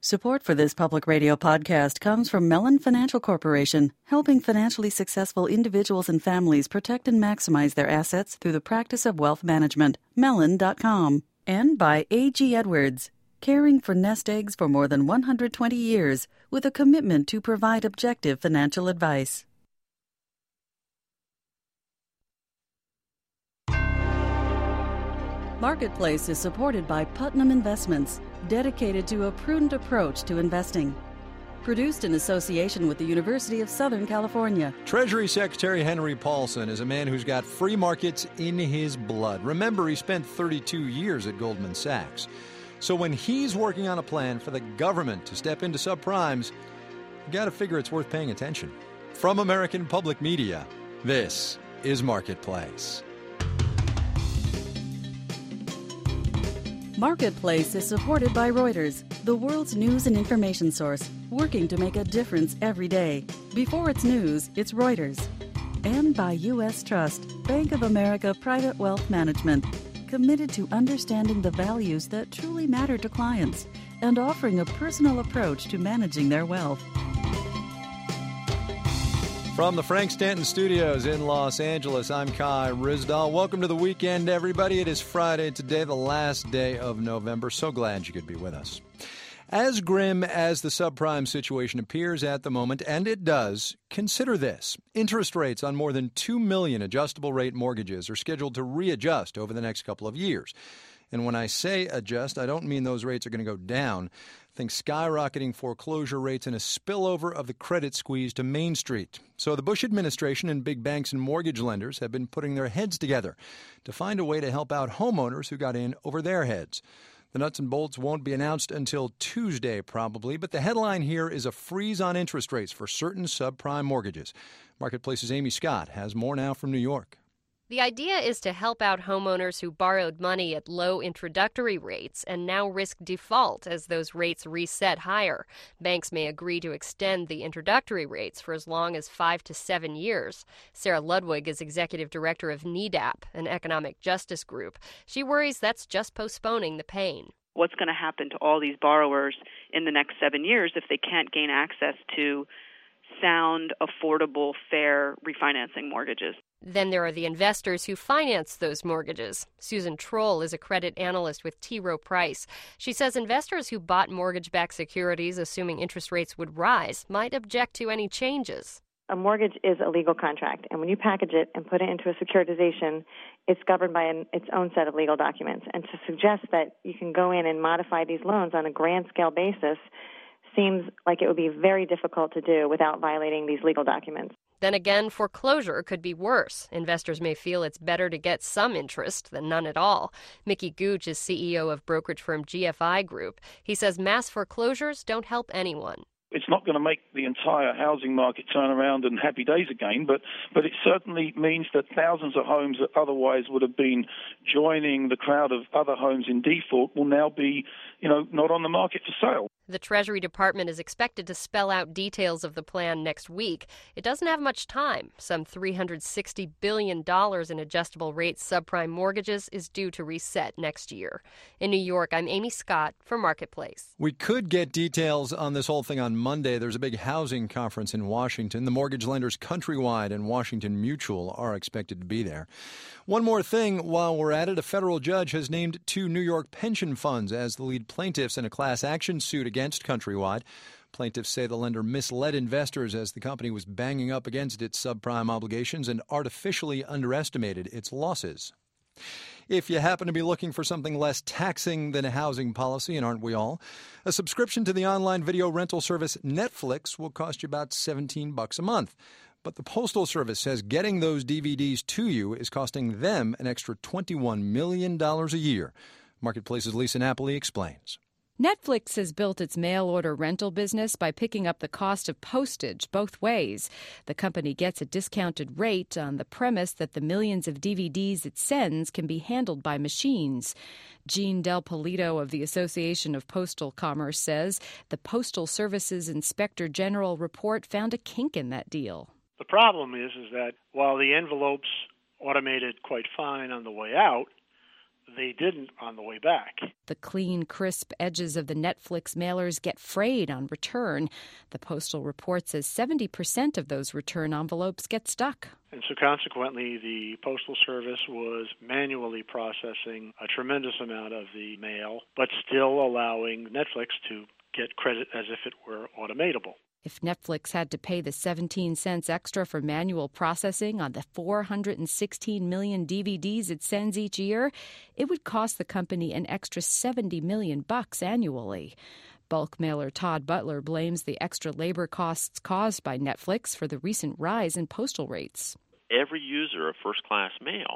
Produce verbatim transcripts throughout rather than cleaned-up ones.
Support for this public radio podcast comes from Mellon Financial Corporation, helping financially successful individuals and families protect and maximize their assets through the practice of wealth management. Mellon dot com. And by A G Edwards, caring for nest eggs for more than one hundred twenty years with a commitment to provide objective financial advice. Marketplace is supported by Putnam Investments, dedicated to a prudent approach to investing. Produced in association with the University of Southern California. Treasury Secretary Henry Paulson is a man who's got free markets in his blood. Remember, he spent thirty-two years at Goldman Sachs. So when he's working on a plan for the government to step into subprimes, you got to figure it's worth paying attention. From American Public Media, this is Marketplace. Marketplace is supported by Reuters, the world's news and information source, working to make a difference every day. Before it's news, it's Reuters. And by U S Trust, Bank of America Private Wealth Management, committed to understanding the values that truly matter to clients and offering a personal approach to managing their wealth. From the Frank Stanton Studios in Los Angeles, I'm Kai Ryssdal. Welcome to the weekend, everybody. It is Friday today, the last day of November. So glad you could be with us. As grim as the subprime situation appears at the moment, and it does, consider this. Interest rates on more than two million adjustable-rate mortgages are scheduled to readjust over the next couple of years. And when I say adjust, I don't mean those rates are going to go down. Think skyrocketing foreclosure rates and a spillover of the credit squeeze to Main Street. So the Bush administration and big banks and mortgage lenders have been putting their heads together to find a way to help out homeowners who got in over their heads. The nuts and bolts won't be announced until Tuesday, probably, but the headline here is a freeze on interest rates for certain subprime mortgages. Marketplace's Amy Scott has more now from New York. The idea is to help out homeowners who borrowed money at low introductory rates and now risk default as those rates reset higher. Banks may agree to extend the introductory rates for as long as five to seven years. Sarah Ludwig is executive director of N E D A P, an economic justice group. She worries that's just postponing the pain. What's going to happen to all these borrowers in the next seven years if they can't gain access to sound, affordable, fair refinancing mortgages? Then there are the investors who finance those mortgages. Susan Troll is a credit analyst with T. Rowe Price. She says investors who bought mortgage-backed securities assuming interest rates would rise might object to any changes. A mortgage is a legal contract, and when you package it and put it into a securitization, it's governed by an, its own set of legal documents. And to suggest that you can go in and modify these loans on a grand-scale basis seems like it would be very difficult to do without violating these legal documents. Then again, foreclosure could be worse. Investors may feel it's better to get some interest than none at all. Mickey Gooch is C E O of brokerage firm G F I Group. He says mass foreclosures don't help anyone. It's not going to make the entire housing market turn around and happy days again, but, but it certainly means that thousands of homes that otherwise would have been joining the crowd of other homes in default will now be, you know, not on the market for sale. The Treasury Department is expected to spell out details of the plan next week. It doesn't have much time. Some three hundred sixty billion dollars in adjustable-rate subprime mortgages is due to reset next year. In New York, I'm Amy Scott for Marketplace. We could get details on this whole thing on Monday. There's a big housing conference in Washington. The mortgage lenders Countrywide and Washington Mutual are expected to be there. One more thing while we're at it, a federal judge has named two New York pension funds as the lead plaintiffs in a class action suit against Countrywide. Plaintiffs say the lender misled investors as the company was banging up against its subprime obligations and artificially underestimated its losses. If you happen to be looking for something less taxing than a housing policy, and aren't we all, a subscription to the online video rental service Netflix will cost you about seventeen bucks a month. But the Postal Service says getting those D V Ds to you is costing them an extra twenty-one million dollars a year. Marketplace's Lisa Napoli explains. Netflix has built its mail-order rental business by picking up the cost of postage both ways. The company gets a discounted rate on the premise that the millions of D V Ds it sends can be handled by machines. Gene Del Polito of the Association of Postal Commerce says the Postal Service's Inspector General report found a kink in that deal. The problem is, is that while the envelopes automated quite fine on the way out, they didn't on the way back. The clean, crisp edges of the Netflix mailers get frayed on return. The Postal report says seventy percent of those return envelopes get stuck. And so consequently, the Postal Service was manually processing a tremendous amount of the mail, but still allowing Netflix to get credit as if it were automatable. If Netflix had to pay the seventeen cents extra for manual processing on the four hundred sixteen million D V Ds it sends each year, it would cost the company an extra seventy million bucks annually. Bulk mailer Todd Butler blames the extra labor costs caused by Netflix for the recent rise in postal rates. Every user of first-class mail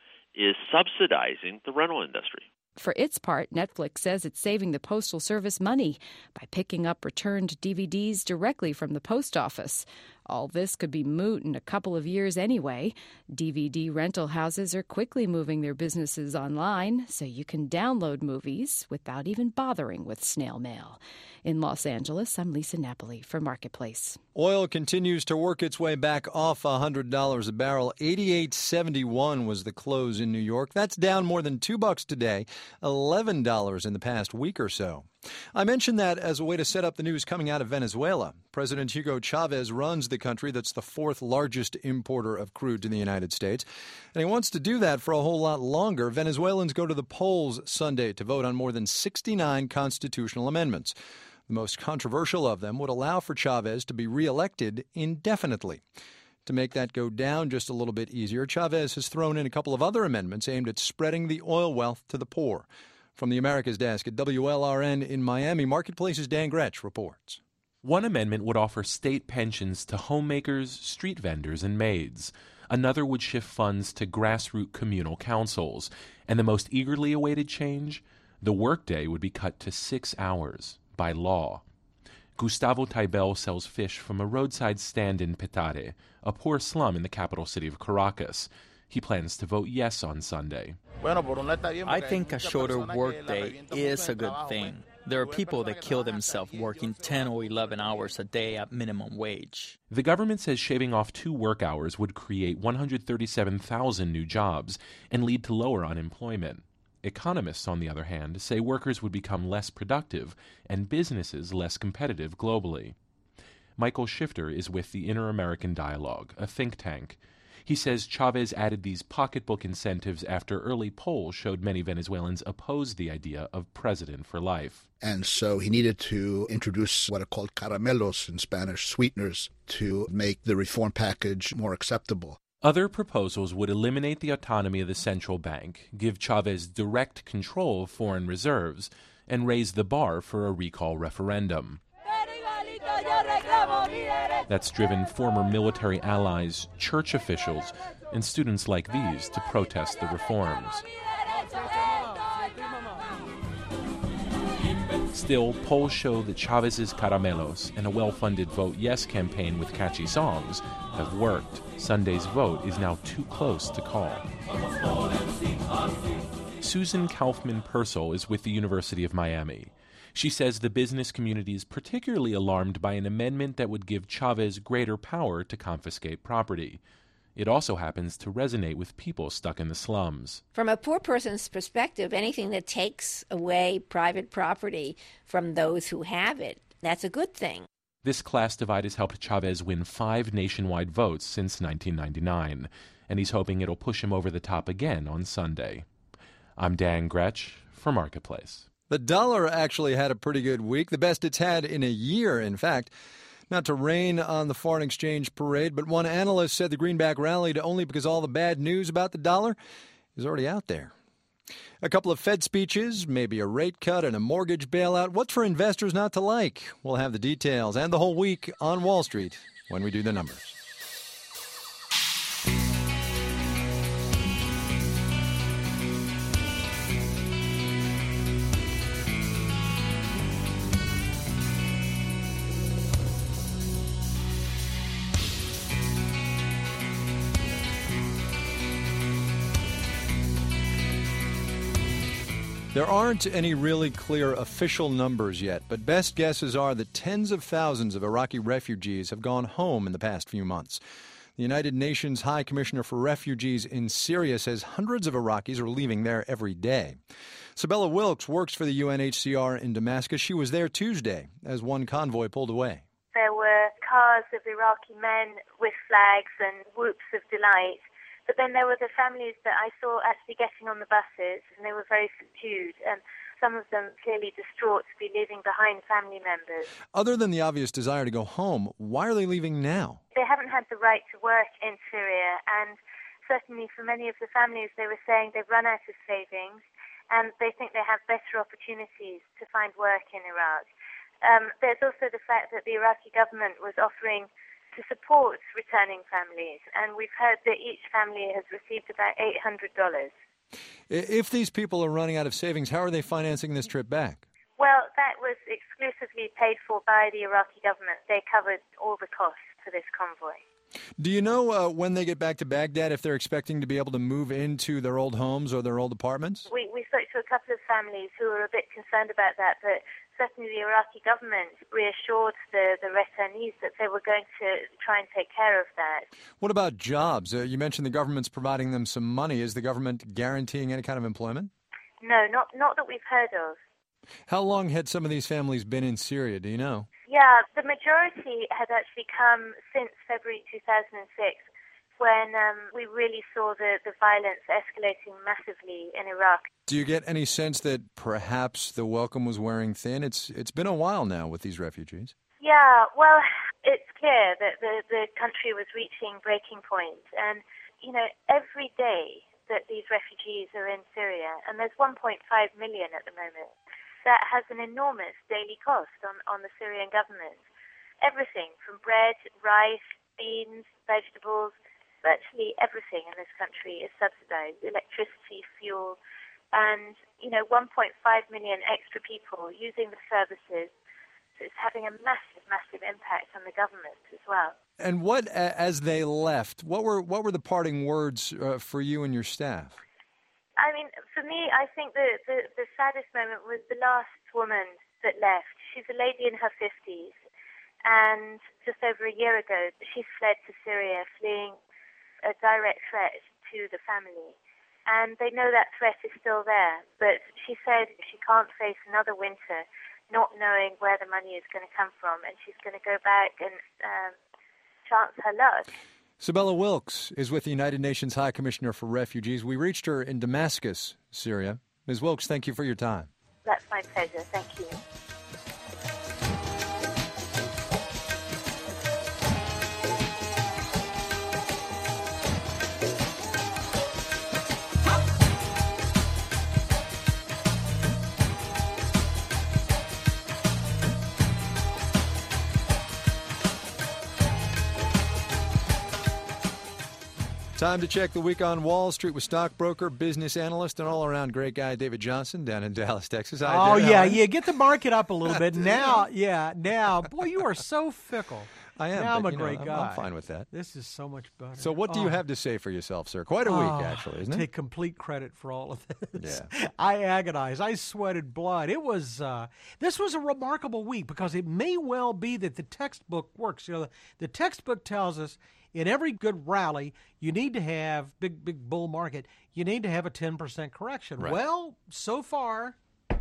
is subsidizing the rental industry. For its part, Netflix says it's saving the Postal Service money by picking up returned D V Ds directly from the post office. All this could be moot in a couple of years anyway. D V D rental houses are quickly moving their businesses online, so you can download movies without even bothering with snail mail. In Los Angeles, I'm Lisa Napoli for Marketplace. Oil continues to work its way back off one hundred dollars a barrel. eighty-eight seventy-one was the close in New York. That's down more than two bucks today, eleven dollars in the past week or so. I mentioned that as a way to set up the news coming out of Venezuela. President Hugo Chavez runs the country that's the fourth largest importer of crude to the United States, and he wants to do that for a whole lot longer. Venezuelans go to the polls Sunday to vote on more than sixty-nine constitutional amendments. The most controversial of them would allow for Chavez to be reelected indefinitely. To make that go down just a little bit easier, Chavez has thrown in a couple of other amendments aimed at spreading the oil wealth to the poor. From the America's Desk at W L R N in Miami, Marketplace's Dan Gretsch reports. One amendment would offer state pensions to homemakers, street vendors, and maids. Another would shift funds to grassroots communal councils. And the most eagerly awaited change? The workday would be cut to six hours by law. Gustavo Taibel sells fish from a roadside stand in Petare, a poor slum in the capital city of Caracas. He plans to vote yes on Sunday. I think a shorter workday is a good thing. There are people that kill themselves working ten or eleven hours a day at minimum wage. The government says shaving off two work hours would create one hundred thirty-seven thousand new jobs and lead to lower unemployment. Economists, on the other hand, say workers would become less productive and businesses less competitive globally. Michael Shifter is with the Inter-American Dialogue, a think tank. He says Chavez added these pocketbook incentives after early polls showed many Venezuelans oppose the idea of president for life. And so he needed to introduce what are called caramelos in Spanish, sweeteners, to make the reform package more acceptable. Other proposals would eliminate the autonomy of the central bank, give Chavez direct control of foreign reserves, and raise the bar for a recall referendum. That's driven former military allies, church officials, and students like these to protest the reforms. Still, polls show that Chavez's caramelos and a well-funded Vote Yes campaign with catchy songs have worked. Sunday's vote is now too close to call. Susan Kaufman Purcell is with the University of Miami. She says the business community is particularly alarmed by an amendment that would give Chavez greater power to confiscate property. It also happens to resonate with people stuck in the slums. From a poor person's perspective, anything that takes away private property from those who have it, that's a good thing. This class divide has helped Chavez win five nationwide votes since nineteen ninety-nine, and he's hoping it'll push him over the top again on Sunday. I'm Dan Gretsch for Marketplace. The dollar actually had a pretty good week, the best it's had in a year, in fact. Not to rain on the foreign exchange parade, but one analyst said the greenback rallied only because all the bad news about the dollar is already out there. A couple of Fed speeches, maybe a rate cut and a mortgage bailout. What's for investors not to like? We'll have the details and the whole week on Wall Street when we do the numbers. There aren't any really clear official numbers yet, but best guesses are that tens of thousands of Iraqi refugees have gone home in the past few months. The United Nations High Commissioner for Refugees in Syria says hundreds of Iraqis are leaving there every day. Sabella Wilkes works for the U N H C R in Damascus. She was there Tuesday as one convoy pulled away. There were cars of Iraqi men with flags and whoops of delight. But then there were the families that I saw actually getting on the buses, and they were very subdued, and some of them clearly distraught to be leaving behind family members. Other than the obvious desire to go home, why are they leaving now? They haven't had the right to work in Syria, and certainly for many of the families, they were saying they've run out of savings, and they think they have better opportunities to find work in Iraq. Um, there's also the fact that the Iraqi government was offering to support returning families, and we've heard that each family has received about eight hundred dollars. If these people are running out of savings, how are they financing this trip back? Well, that was exclusively paid for by the Iraqi government. They covered all the costs for this convoy. Do you know uh, when they get back to Baghdad if they're expecting to be able to move into their old homes or their old apartments? We, we spoke to a couple of families who were a bit concerned about that, but certainly the Iraqi government reassured the, the returnees that they were going to try and take care of that. What about jobs? Uh, you mentioned the government's providing them some money. Is the government guaranteeing any kind of employment? No, not not that we've heard of. How long had some of these families been in Syria? Do you know? Yeah, the majority had actually come since February two thousand six, when um, we really saw the, the violence escalating massively in Iraq. Do you get any sense that perhaps the welcome was wearing thin? It's It's been a while now with these refugees. Yeah, well, it's clear that the, the country was reaching breaking point. And, you know, every day that these refugees are in Syria, and there's one point five million at the moment, that has an enormous daily cost on, on the Syrian government. Everything from bread, rice, beans, vegetables, virtually everything in this country is subsidized, electricity, fuel, and, you know, one point five million extra people using the services. So it's having a massive, massive impact on the government as well. And what, as they left, what were what were the parting words uh, for you and your staff? I mean, for me, I think the, the, the saddest moment was the last woman that left. She's a lady in her fifties, and just over a year ago, she fled to Syria, fleeing a direct threat to the family. And they know that threat is still there, but she said she can't face another winter not knowing where the money is going to come from, and she's going to go back and um, chance her luck. Sabella Wilkes is with the United Nations High Commissioner for Refugees. We reached her in Damascus, Syria. Miz Wilkes, thank you for your time. That's my pleasure. Thank you. Time to check the week on Wall Street with stockbroker, business analyst, and all-around great guy David Johnson down in Dallas, Texas. Hi, oh, David. yeah, yeah. Get the market up a little bit. Now, yeah, now. Boy, you are so fickle. I am. Now I'm but, a you great know, guy. I'm fine with that. This is so much better. So what do oh. you have to say for yourself, sir? Quite a oh, week, actually, isn't it? Take complete credit for all of this. Yeah. I agonized. I sweated blood. It was, uh, this was a remarkable week because it may well be that the textbook works. You know, the, the textbook tells us in every good rally, you need to have, big, big bull market, you need to have a ten percent correction. Right. Well, so far,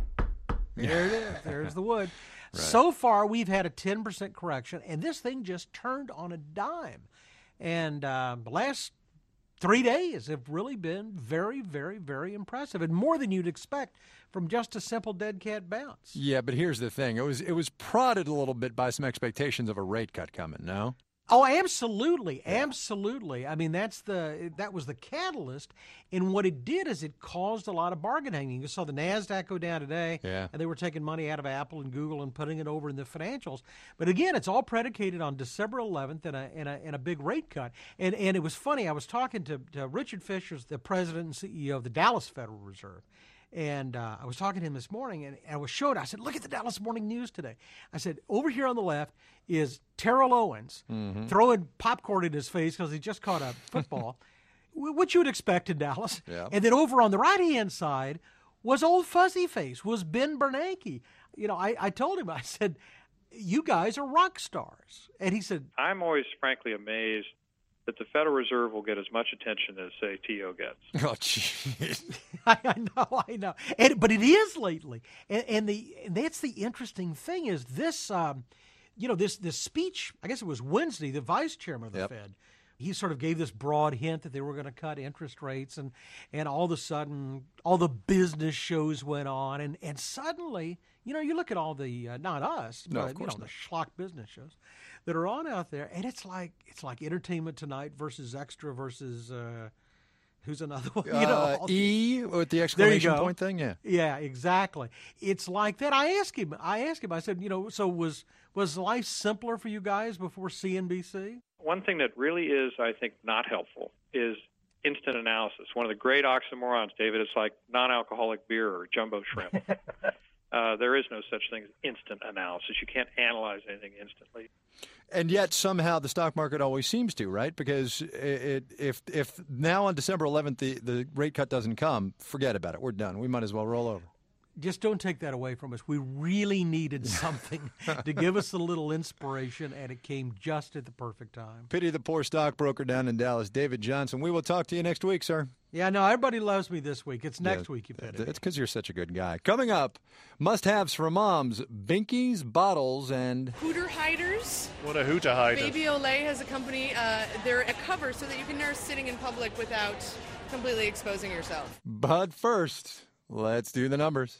there it is. There's the wood. Right. So far, we've had a ten percent correction, and this thing just turned on a dime. And uh, the last three days have really been very, very, very impressive, and more than you'd expect from just a simple dead cat bounce. Yeah, but here's the thing. It was it was prodded a little bit by some expectations of a rate cut coming, no? Oh, absolutely, absolutely. I mean, that's the that was the catalyst, and what it did is it caused a lot of bargaining. You saw the NASDAQ go down today, yeah. and they were taking money out of Apple and Google and putting it over in the financials. But again, it's all predicated on December eleventh and a and a, and a big rate cut. And and it was funny. I was talking to, to Richard Fisher, the president and C E O of the Dallas Federal Reserve. And uh, I was talking to him this morning, and I was showing, I said, look at the Dallas Morning News today. I said, over here on the left is Terrell Owens mm-hmm. throwing popcorn in his face because he just caught a football, which you would expect in Dallas. Yeah. And then over on the right-hand side was old Fuzzy Face, was Ben Bernanke. You know, I, I told him, I said, you guys are rock stars. And he said, I'm always frankly amazed that the Federal Reserve will get as much attention as, say, T O gets. Oh, jeez. I, I know, I know. And, but it is lately. And, and, the, and that's the interesting thing is this, um, you know, this, this speech, I guess it was Wednesday, the vice chairman of the yep. Fed, he sort of gave this broad hint that they were going to cut interest rates, and, and all of a sudden, all the business shows went on, and, and suddenly, you know, you look at all the, uh, not us, no, but, of course you know, not. the schlock business shows that are on out there, and it's like it's like Entertainment Tonight versus Extra versus, uh, who's another one? You know, uh, E with the exclamation point thing, yeah. Yeah, exactly. It's like that. I asked him, I asked him, I said, you know, so was was life simpler for you guys before C N B C? One thing that really is, I think, not helpful is instant analysis. One of the great oxymorons, David, it's like non-alcoholic beer or jumbo shrimp. uh, there is no such thing as instant analysis. You can't analyze anything instantly. And yet somehow the stock market always seems to, right? Because it, if if now on December eleventh the, the rate cut doesn't come, forget about it. We're done. We might as well roll over. Just don't take that away from us. We really needed something to give us a little inspiration, and it came just at the perfect time. Pity the poor stockbroker down in Dallas, David Johnson. We will talk to you next week, sir. Yeah, no, everybody loves me this week. It's next yeah, week you pity me. It's because you're such a good guy. Coming up, must-haves for moms, binkies, bottles, and... Hooter hiders. What a hooter hider. Baby Olay has a company. Uh, they're a cover so that you can nurse sitting in public without completely exposing yourself. But first, let's do the numbers.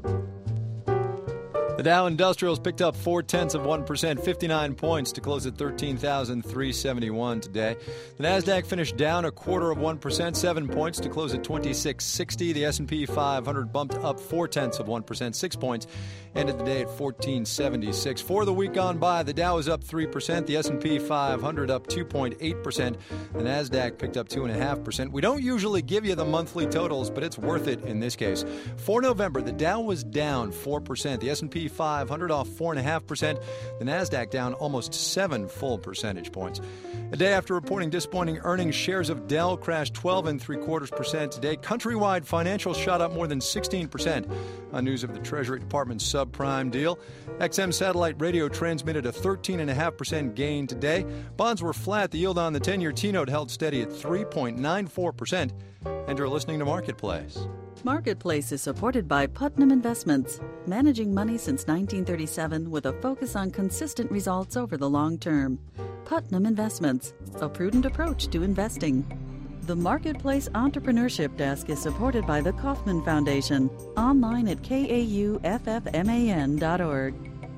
The Dow Industrials picked up four-tenths of one percent, fifty-nine points to close at thirteen thousand three hundred seventy-one today. The Nasdaq finished down a quarter of one percent, seven points to close at twenty-six sixty. The S and P five hundred bumped up four-tenths of one percent, six points, ended the day at fourteen seventy-six. For the week gone by, the Dow was up three percent, the S and P five hundred up two point eight percent, the Nasdaq picked up two point five percent. We don't usually give you the monthly totals, but it's worth it in this case. For November, the Dow was down four percent, the S and P five hundred off four point five percent, the Nasdaq down almost seven full percentage points. A day after reporting disappointing earnings, shares of Dell crashed twelve and three quarters percent today. Countrywide financials shot up more than sixteen percent on news of the Treasury Department's subprime deal. X M Satellite Radio transmitted a thirteen point five percent gain today. Bonds were flat. The yield on the ten-year T-note held steady at three point nine four percent. And you're listening to Marketplace. Marketplace is supported by Putnam Investments, managing money since nineteen thirty-seven with a focus on consistent results over the long term. Putnam Investments, a prudent approach to investing. The Marketplace Entrepreneurship Desk is supported by the Kauffman Foundation, online at K A U F F M A N dot org.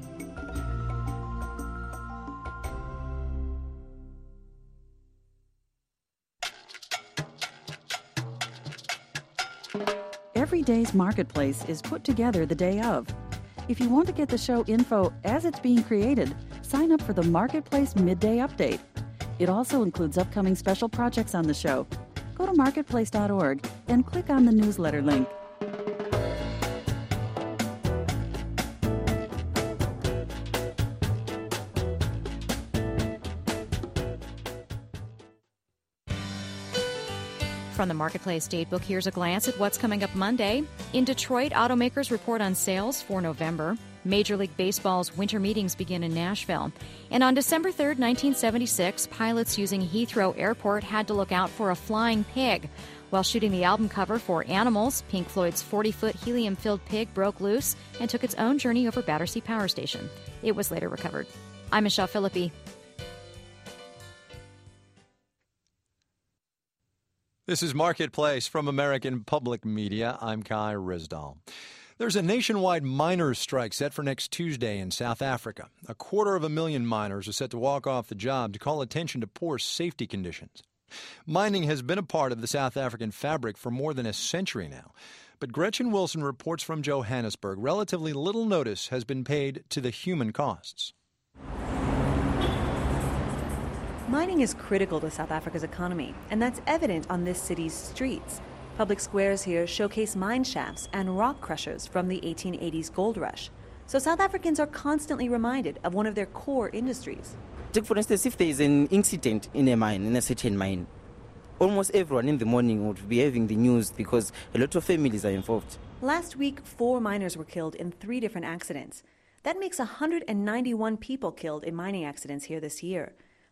Every day's Marketplace is put together the day of. If you want to get the show info as it's being created, sign up for the Marketplace Midday Update. It also includes upcoming special projects on the show. Go to marketplace dot org and click on the newsletter link. From the Marketplace Datebook, here's a glance at what's coming up Monday. In Detroit, automakers report on sales for November. Major League Baseball's winter meetings begin in Nashville. And on December third, nineteen seventy-six, pilots using Heathrow Airport had to look out for a flying pig. While shooting the album cover for Animals, Pink Floyd's forty-foot helium-filled pig broke loose and took its own journey over Battersea Power Station. It was later recovered. I'm Michelle Philippi. This is Marketplace from American Public Media. I'm Kai Risdall. There's a nationwide miners' strike set for next Tuesday in South Africa. A quarter of a million miners are set to walk off the job to call attention to poor safety conditions. Mining has been a part of the South African fabric for more than a century now. But Gretchen Wilson reports from Johannesburg relatively little notice has been paid to the human costs. Mining is critical to South Africa's economy, and that's evident on this city's streets. Public squares here showcase mine shafts and rock crushers from the eighteen eighties gold rush. So South Africans are constantly reminded of one of their core industries. Take for instance, if there is an incident in a mine, in a certain mine, almost everyone in the morning would be having the news because a lot of families are involved. Last week, four miners were killed in three different accidents. That makes one hundred ninety-one people killed in mining accidents here this year.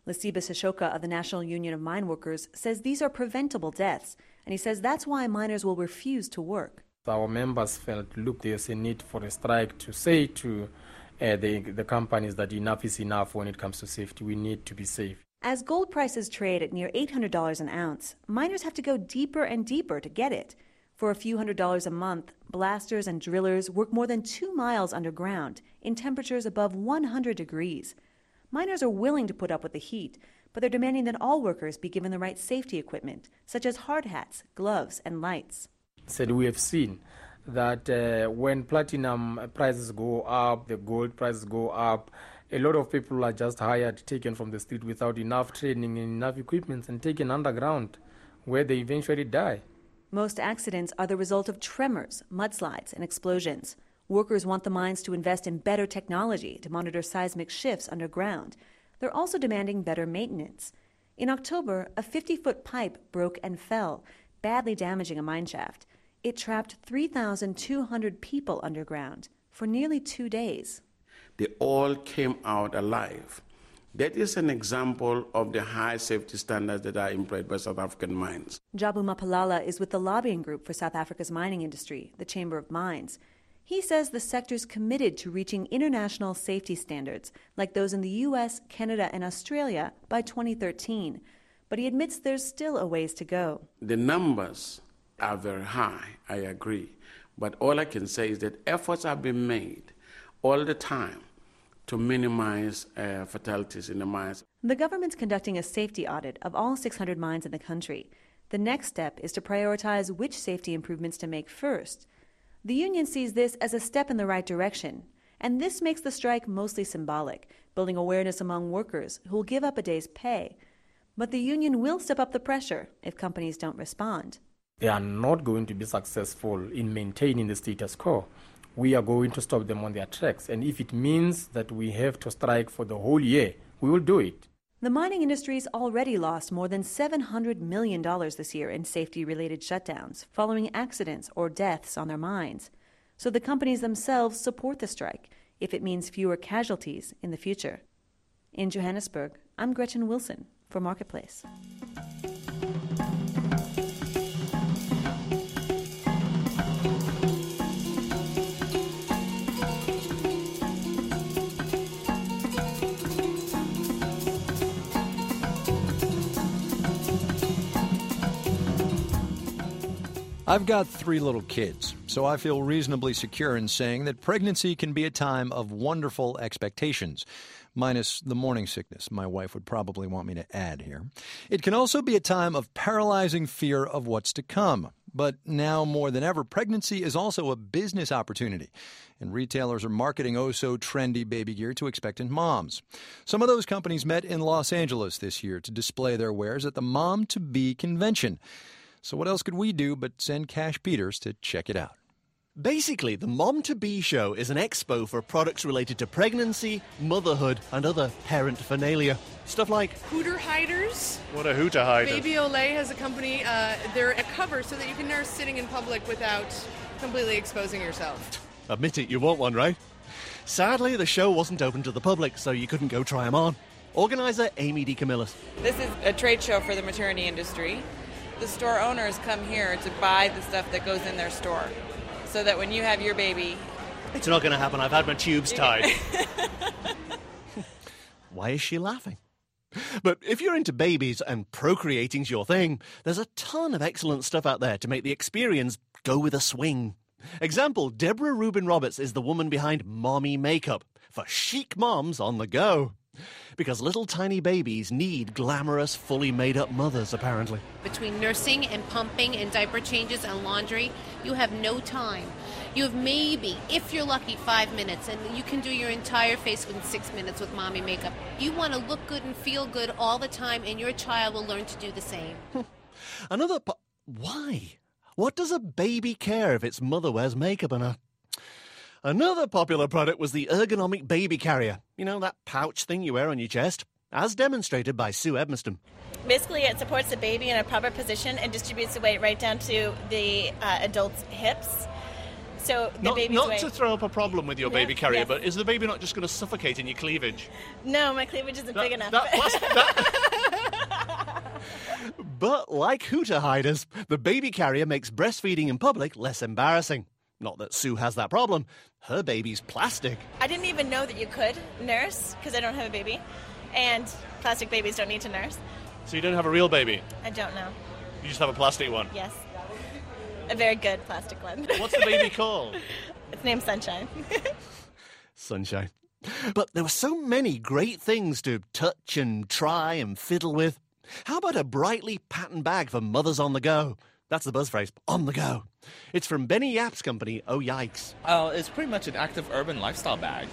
Lasiba Sashoka of the National Union of Mine Workers says these are preventable deaths, and he says that's why miners will refuse to work. Our members felt, look, there's a need for a strike to say to uh, the, the companies that enough is enough when it comes to safety. We need to be safe. As gold prices trade at near eight hundred dollars an ounce, miners have to go deeper and deeper to get it. For a few hundred dollars a month, blasters and drillers work more than two miles underground in temperatures above one hundred degrees. Miners are willing to put up with the heat, but they're demanding that all workers be given the right safety equipment, such as hard hats, gloves, and lights. Said we have seen that uh, when platinum prices go up, the gold prices go up, a lot of people are just hired, taken from the street without enough training and enough equipment and taken underground, where they eventually die. Most accidents are the result of tremors, mudslides, and explosions. Workers want the mines to invest in better technology to monitor seismic shifts underground. They're also demanding better maintenance. In October, a fifty-foot pipe broke and fell, badly damaging a mine shaft. It trapped three thousand two hundred people underground for nearly two days. They all came out alive. That is an example of the high safety standards that are employed by South African mines. Jabu Mapalala is with the lobbying group for South Africa's mining industry, the Chamber of Mines. He says the sector's committed to reaching international safety standards like those in the U S, Canada, and Australia by twenty thirteen. But he admits there's still a ways to go. The numbers are very high, I agree. But all I can say is that efforts are being made all the time to minimize uh, fatalities in the mines. The government's conducting a safety audit of all six hundred mines in the country. The next step is to prioritize which safety improvements to make first. The union sees this as a step in the right direction, and this makes the strike mostly symbolic, building awareness among workers who will give up a day's pay. But the union will step up the pressure if companies don't respond. They are not going to be successful in maintaining the status quo. We are going to stop them on their tracks, and if it means that we have to strike for the whole year, we will do it. The mining industry's already lost more than seven hundred million dollars this year in safety-related shutdowns following accidents or deaths on their mines. So the companies themselves support the strike if it means fewer casualties in the future. In Johannesburg, I'm Gretchen Wilson for Marketplace. I've got three little kids, so I feel reasonably secure in saying that pregnancy can be a time of wonderful expectations, minus the morning sickness my wife would probably want me to add here. It can also be a time of paralyzing fear of what's to come. But now more than ever, pregnancy is also a business opportunity, and retailers are marketing oh-so-trendy baby gear to expectant moms. Some of those companies met in Los Angeles this year to display their wares at the Mom-to-Be convention. So what else could we do but send Cash Peters to check it out? Basically, the Mom-to-Be show is an expo for products related to pregnancy, motherhood, and other parentphernalia. Stuff like Hooter hiders. What a Hooter hider? Baby Olay has a company. Uh, they're a cover so that you can nurse sitting in public without completely exposing yourself. Admit it, you want one, right? Sadly, the show wasn't open to the public, so you couldn't go try them on. Organizer Amy DeCamillis. This is a trade show for the maternity industry. The store owners come here to buy the stuff that goes in their store so that when you have your baby... It's not going to happen. I've had my tubes tied. Why is she laughing? But if you're into babies and procreating's your thing, there's a ton of excellent stuff out there to make the experience go with a swing. Example, Deborah Rubin Roberts is the woman behind Mommy Makeup for chic moms on the go. Because little tiny babies need glamorous, fully made-up mothers, apparently. Between nursing and pumping and diaper changes and laundry, you have no time. You have maybe, if you're lucky, five minutes, and you can do your entire face within six minutes with Mommy Makeup. You want to look good and feel good all the time, and your child will learn to do the same. Another... Po- Why? What does a baby care if its mother wears makeup on her? Another popular product was the ergonomic baby carrier. You know, that pouch thing you wear on your chest, as demonstrated by Sue Edmiston. Basically, it supports the baby in a proper position and distributes the weight right down to the uh, adult's hips. So the not, baby's not weight. to throw up a problem with your Yeah, baby carrier, yes. but is the baby not just going to suffocate in your cleavage? No, my cleavage isn't That- big enough. that plas- that- But like hooter hiders, the baby carrier makes breastfeeding in public less embarrassing. Not that Sue has that problem. Her baby's plastic. I didn't even know that you could nurse because I don't have a baby, and plastic babies don't need to nurse. So you don't have a real baby? I don't know. You just have a plastic one? Yes, a very good plastic one. What's the baby called? It's named Sunshine. Sunshine. But there were so many great things to touch and try and fiddle with. How about a brightly patterned bag for mothers on the go? That's the buzz phrase, on the go. It's from Benny Yap's company, Oh Yikes. Oh, it's pretty much an active urban lifestyle bag.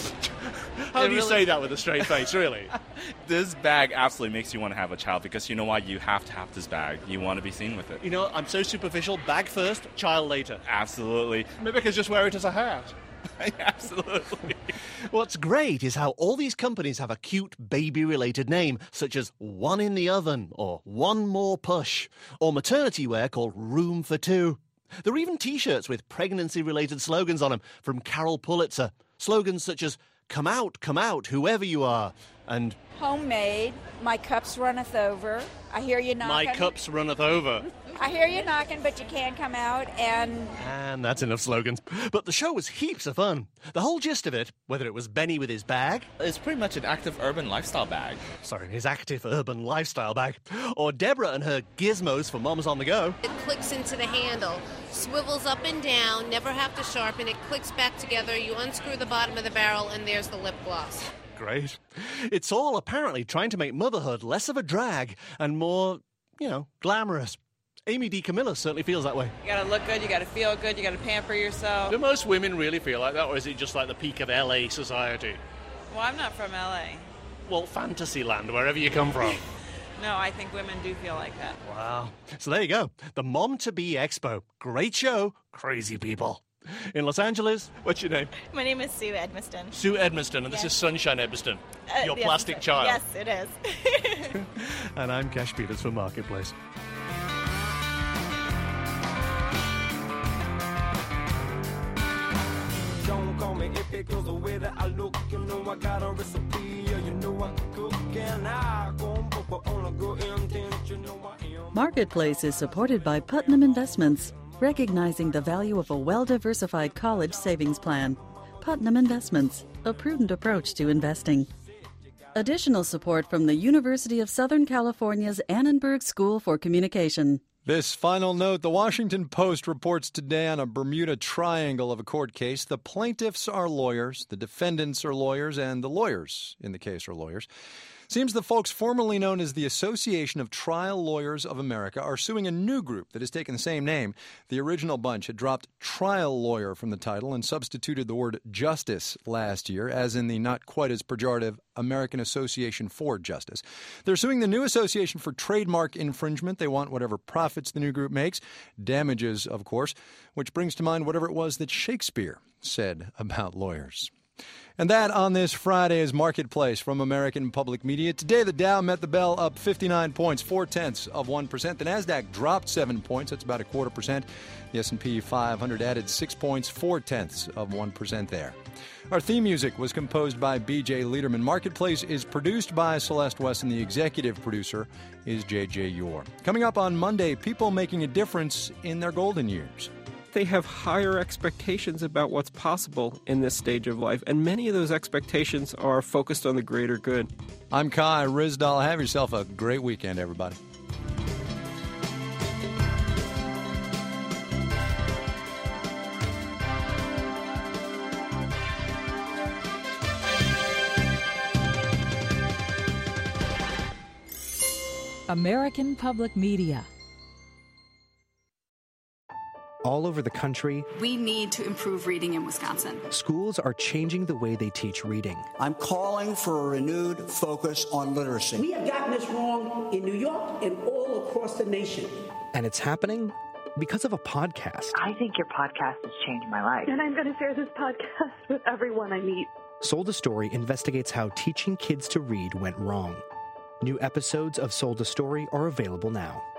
How It do you really- say that with a straight face, really? This bag absolutely makes you want to have a child because you know why? You have to have this bag. You want to be seen with it. You know, I'm so superficial. Bag first, child later. Absolutely. Maybe I could just wear it as a hat. Absolutely. What's great is how all these companies have a cute baby-related name, such as One in the Oven, or One More Push, or maternity wear called Room for Two. There are even T-shirts with pregnancy-related slogans on them from Carol Pulitzer. Slogans such as, "Come out, come out, whoever you are," and Homemade. My cups runneth over. I hear you knocking. "My cups runneth over." I hear you knocking, but you can't come out. And And that's enough slogans. But the show was heaps of fun. The whole gist of it, whether it was Benny with his bag... It's pretty much an active urban lifestyle bag. Sorry, his active urban lifestyle bag. Or Deborah and her gizmos for moms on the go. It clicks into the handle, swivels up and down, never have to sharpen it, clicks back together, you unscrew the bottom of the barrel, and there's the lip gloss. Great. It's all apparently trying to make motherhood less of a drag and more, you know, glamorous. Amy DiCamillo certainly feels that way. You gotta look good, you gotta feel good, you gotta pamper yourself. Do most women really feel like that, or is it just like the peak of L A society? Well, I'm not from L A. Well, Fantasyland, wherever you come from. No, I think women do feel like that. Wow. So there you go. The Mom to Be Expo. Great show. Crazy people. In Los Angeles, what's your name? My name is Sue Edmiston. Sue Edmiston, and this Yes. is Sunshine Edmiston, Uh, your yes, plastic it's- child. Yes, it is. And I'm Cash Peters for Marketplace. Don't call me if it goes the way that I look. You know I got a recipe, yeah, you know I can cook, and I go but on a good intent. You know I am. Marketplace is supported by Putnam Investments, recognizing the value of a well-diversified college savings plan. Putnam Investments, a prudent approach to investing. Additional support from the University of Southern California's Annenberg School for Communication. This final note, the Washington Post reports today on a Bermuda Triangle of a court case. The plaintiffs are lawyers, the defendants are lawyers, and the lawyers in the case are lawyers. Seems the folks formerly known as the Association of Trial Lawyers of America are suing a new group that has taken the same name. The original bunch had dropped trial lawyer from the title and substituted the word justice last year, as in the not quite as pejorative American Association for Justice. They're suing the new association for trademark infringement. They want whatever profits the new group makes, damages, of course, which brings to mind whatever it was that Shakespeare said about lawyers. And that on this Friday is Marketplace from American Public Media. Today, the Dow met the bell up fifty-nine points, four-tenths of one percent. The Nasdaq dropped seven points. That's about a quarter percent. The S and P five hundred added six points, four-tenths of one percent there. Our theme music was composed by B J Liederman. Marketplace is produced by Celeste West, and the executive producer is J J Yor. Coming up on Monday, people making a difference in their golden years. They have higher expectations about what's possible in this stage of life, and many of those expectations are focused on the greater good. I'm Kai Rizdal. Have yourself a great weekend, everybody. American Public Media. All over the country, We need to improve reading in Wisconsin. schools are changing the way they teach reading. I'm calling for a renewed focus on literacy. We have gotten this wrong in New York and all across the nation. And it's happening because of a podcast. I think your podcast has changed my life. And I'm going to share this podcast with everyone I meet. Sold a Story investigates how teaching kids to read went wrong. New episodes of Sold a Story are available now.